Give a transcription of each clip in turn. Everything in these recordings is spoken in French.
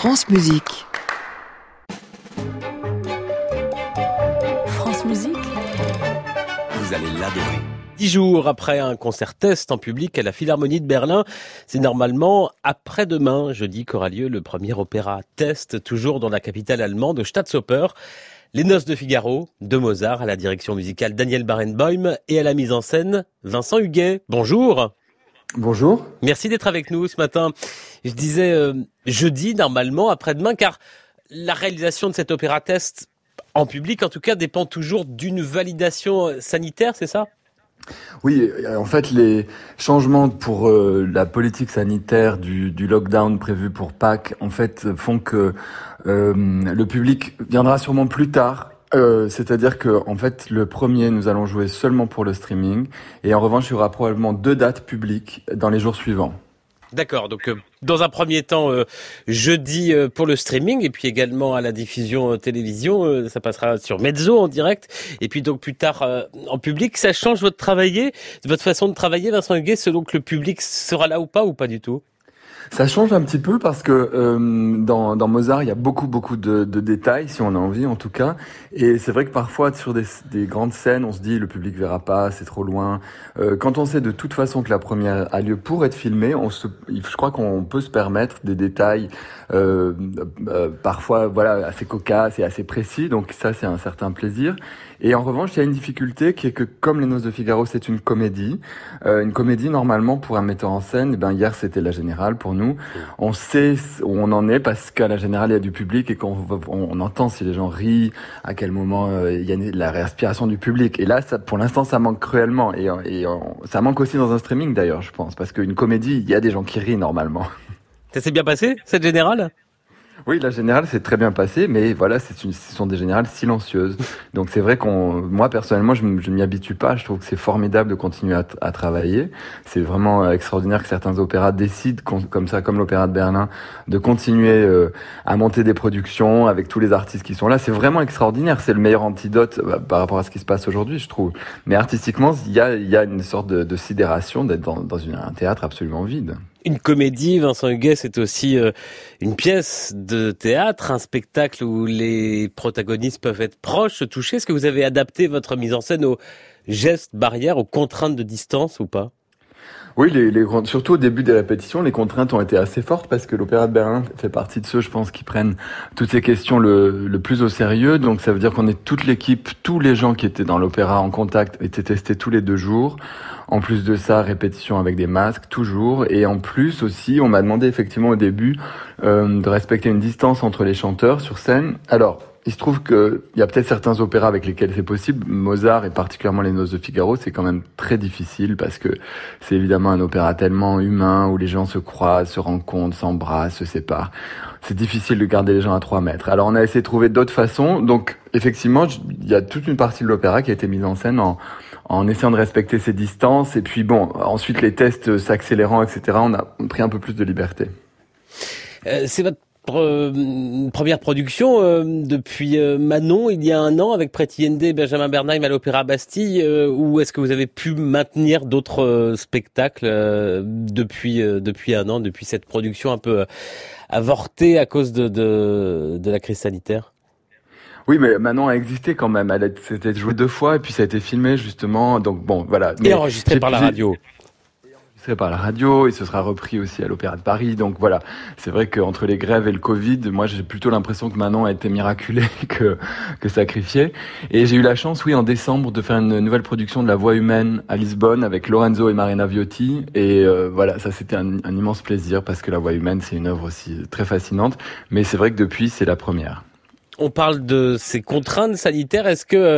France Musique. France Musique. Vous allez l'adorer. 10 jours après un concert test en public à la Philharmonie de Berlin, c'est normalement après-demain, jeudi, qu'aura lieu le premier opéra test, toujours dans la capitale allemande, Staatsoper. Les Noces de Figaro, de Mozart, à la direction musicale Daniel Barenboim et à la mise en scène Vincent Huguet. Bonjour. Bonjour. Merci d'être avec nous ce matin. Je disais jeudi, normalement, après-demain, car la réalisation de cet opéra test, en public en tout cas, dépend toujours d'une validation sanitaire, c'est ça ? Oui, en fait, les changements pour la politique sanitaire du lockdown prévu pour Pâques, en fait, font que le public viendra sûrement plus tard. C'est-à-dire que, en fait, le premier, nous allons jouer seulement pour le streaming, et en revanche, il y aura probablement 2 dates publiques dans les jours suivants. D'accord, donc dans un premier temps, jeudi pour le streaming, et puis également à la diffusion télévision, ça passera sur Mezzo en direct, et puis donc plus tard en public. Ça change votre façon de travailler, Vincent Huguet, selon que le public sera là ou pas du tout ? Ça change un petit peu parce que dans Mozart, il y a beaucoup de détails, si on a envie en tout cas. Et c'est vrai que parfois, sur des grandes scènes, on se dit le public verra pas, c'est trop loin. Quand on sait de toute façon que la première a lieu pour être filmée, je crois qu'on peut se permettre des détails parfois assez cocasses et assez précis. Donc ça, c'est un certain plaisir. Et en revanche, il y a une difficulté qui est que comme Les Noces de Figaro, c'est une comédie. Une comédie, normalement, pour un metteur en scène, hier, c'était la Générale pour nous. On sait où on en est parce qu'à la Générale, il y a du public et qu'on entend si les gens rient, à quel moment il y a la respiration du public. Et là, ça, pour l'instant, ça manque cruellement. Et ça manque aussi dans un streaming, d'ailleurs, je pense. Parce qu'une comédie, il y a des gens qui rient, normalement. Ça s'est bien passé, cette Générale ? Oui, la Générale s'est très bien passée, mais voilà, ce sont des Générales silencieuses. Donc c'est vrai moi personnellement, je ne m'y habitue pas. Je trouve que c'est formidable de continuer à travailler. C'est vraiment extraordinaire que certains opéras décident, comme ça, comme l'Opéra de Berlin, de continuer à monter des productions avec tous les artistes qui sont là. C'est vraiment extraordinaire. C'est le meilleur antidote par rapport à ce qui se passe aujourd'hui, je trouve. Mais artistiquement, il y a une sorte de sidération d'être dans un théâtre absolument vide. Une comédie, Vincent Huguet, c'est aussi une pièce de théâtre, un spectacle où les protagonistes peuvent être proches, se toucher. Est-ce que vous avez adapté votre mise en scène aux gestes barrières, aux contraintes de distance ou pas ? Oui, surtout au début des répétitions, les contraintes ont été assez fortes parce que l'Opéra de Berlin fait partie de ceux, je pense, qui prennent toutes ces questions le plus au sérieux. Donc ça veut dire qu'on est toute l'équipe, tous les gens qui étaient dans l'opéra en contact étaient testés tous les 2 jours. En plus de ça, répétition avec des masques, toujours. Et en plus aussi, on m'a demandé effectivement au début de respecter une distance entre les chanteurs sur scène. Alors, il se trouve qu'il y a peut-être certains opéras avec lesquels c'est possible. Mozart et particulièrement Les Noces de Figaro, c'est quand même très difficile parce que c'est évidemment un opéra tellement humain où les gens se croisent, se rencontrent, s'embrassent, se séparent. C'est difficile de garder les gens à 3 mètres. Alors on a essayé de trouver d'autres façons. Donc effectivement, il y a toute une partie de l'opéra qui a été mise en scène en essayant de respecter ces distances. Et puis ensuite les tests s'accélérant, etc., on a pris un peu plus de liberté. C'est votre première production depuis Manon il y a 1 an avec Pretty Yende et Benjamin Bernheim à l'Opéra Bastille, ou est-ce que vous avez pu maintenir d'autres spectacles depuis 1 an, depuis cette production un peu avortée à cause de la crise sanitaire ? Oui, mais Manon a existé quand même. C'était joué 2 fois et puis ça a été filmé justement. Donc voilà. Et enregistré par la radio. Par la radio, et ce sera repris aussi à l'Opéra de Paris. Donc voilà, c'est vrai qu'entre les grèves et le Covid, moi j'ai plutôt l'impression que Manon a été miraculée que sacrifiée. Et j'ai eu la chance, en décembre, de faire une nouvelle production de La Voix humaine à Lisbonne avec Lorenzo et Marina Viotti. Et voilà, ça c'était un immense plaisir parce que La Voix humaine, c'est une œuvre aussi très fascinante. Mais c'est vrai que depuis, c'est la première. On parle de ces contraintes sanitaires. Est-ce que,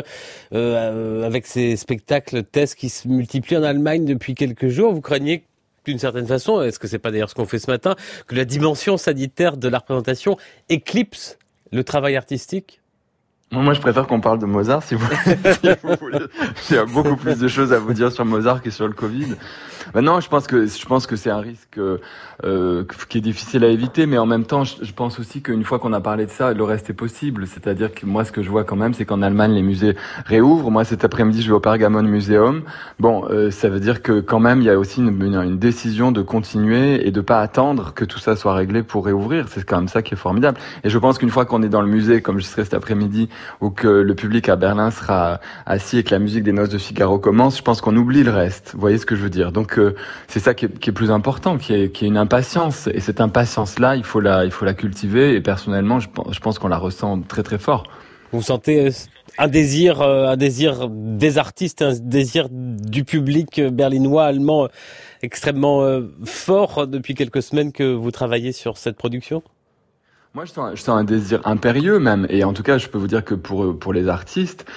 avec ces spectacles tests qui se multiplient en Allemagne depuis quelques jours, vous craignez d'une certaine façon, est-ce que c'est pas d'ailleurs ce qu'on fait ce matin, que la dimension sanitaire de la représentation éclipse le travail artistique ? Moi, je préfère qu'on parle de Mozart, si vous, si vous voulez. J'ai beaucoup plus de choses à vous dire sur Mozart que sur le Covid. Non, je pense que c'est un risque qui est difficile à éviter, mais en même temps, je pense aussi qu'une fois qu'on a parlé de ça, le reste est possible. C'est-à-dire que moi, ce que je vois quand même, c'est qu'en Allemagne, les musées réouvrent. Moi, cet après-midi, je vais au Pergamon Museum. Bon, ça veut dire que quand même, il y a aussi une décision de continuer et de pas attendre que tout ça soit réglé pour réouvrir. C'est quand même ça qui est formidable. Et je pense qu'une fois qu'on est dans le musée, comme je serai cet après-midi, ou que le public à Berlin sera assis et que la musique des Noces de Figaro commence, je pense qu'on oublie le reste. Vous voyez ce que je veux dire? Donc c'est ça qui est plus important, qui est une impatience. Et cette impatience-là, il faut la cultiver. Et personnellement, je pense qu'on la ressent très très fort. Vous sentez un désir des artistes, un désir du public berlinois, allemand extrêmement fort depuis quelques semaines que vous travaillez sur cette production? Moi, je sens un désir impérieux même, et en tout cas, je peux vous dire que pour les artistes,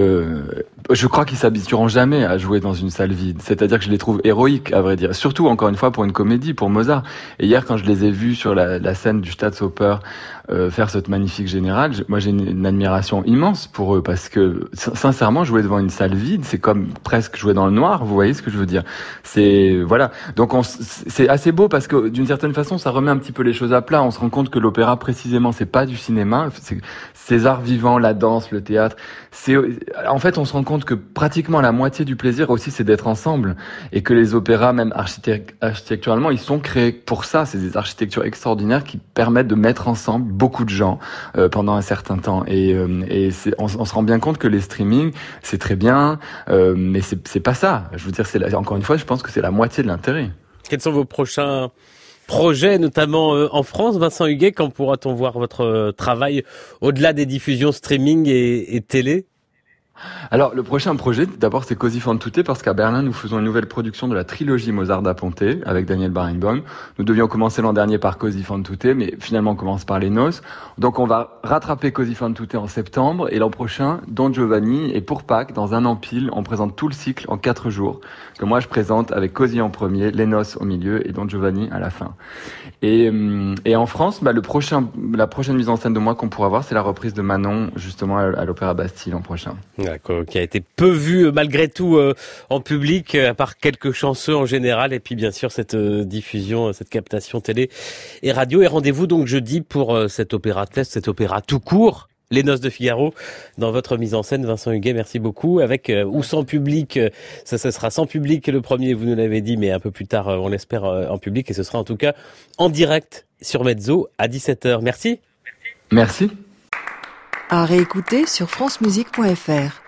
je crois qu'ils s'habitueront jamais à jouer dans une salle vide. C'est-à-dire que je les trouve héroïques, à vrai dire. Surtout, encore une fois, pour une comédie, pour Mozart. Et hier, quand je les ai vus sur la scène du Staatsoper faire cette magnifique générale, moi, j'ai une admiration immense pour eux, parce que sincèrement, jouer devant une salle vide, c'est comme presque jouer dans le noir. Vous voyez ce que je veux dire? Voilà. Donc, c'est assez beau parce que d'une certaine façon, ça remet un petit peu les choses à plat. On se rend compte que l'opéra précisément, c'est pas du cinéma, c'est ces arts vivants, la danse, le théâtre. En fait, on se rend compte que pratiquement la moitié du plaisir aussi, c'est d'être ensemble, et que les opéras, même architecturalement, ils sont créés pour ça. C'est des architectures extraordinaires qui permettent de mettre ensemble beaucoup de gens pendant un certain temps. Et on se rend bien compte que les streamings, c'est très bien, mais c'est pas ça. Je veux dire, encore une fois, je pense que c'est la moitié de l'intérêt. Quels sont vos prochains projet, notamment en France, Vincent Huguet? Quand pourra-t-on voir votre travail au-delà des diffusions streaming et télé? Alors, le prochain projet, d'abord, c'est Così fan tutte, parce qu'à Berlin, nous faisons une nouvelle production de la trilogie Mozart da Ponte avec Daniel Barenboim. Nous devions commencer l'an dernier par Così fan tutte, mais finalement, on commence par les Noces. Donc, on va rattraper Così fan tutte en septembre, et l'an prochain, Don Giovanni, et pour Pâques, dans un an pile, on présente tout le cycle en 4 jours, que moi, je présente avec Così en premier, les Noces au milieu, et Don Giovanni à la fin. Et en France, la prochaine mise en scène de moi qu'on pourra voir, c'est la reprise de Manon, justement, à l'Opéra Bastille l'an prochain. D'accord, qui a été peu vu malgré tout en public, à part quelques chanceux en général, et puis bien sûr cette diffusion, cette captation télé et radio. Et rendez-vous donc jeudi pour cet opéra test, cet opéra tout court, Les Noces de Figaro, dans votre mise en scène. Vincent Huguet, merci beaucoup. Avec ou sans public, ça sera sans public le premier, vous nous l'avez dit, mais un peu plus tard, on l'espère, en public. Et ce sera en tout cas en direct sur Mezzo à 17h. Merci. Merci. À réécouter sur francemusique.fr.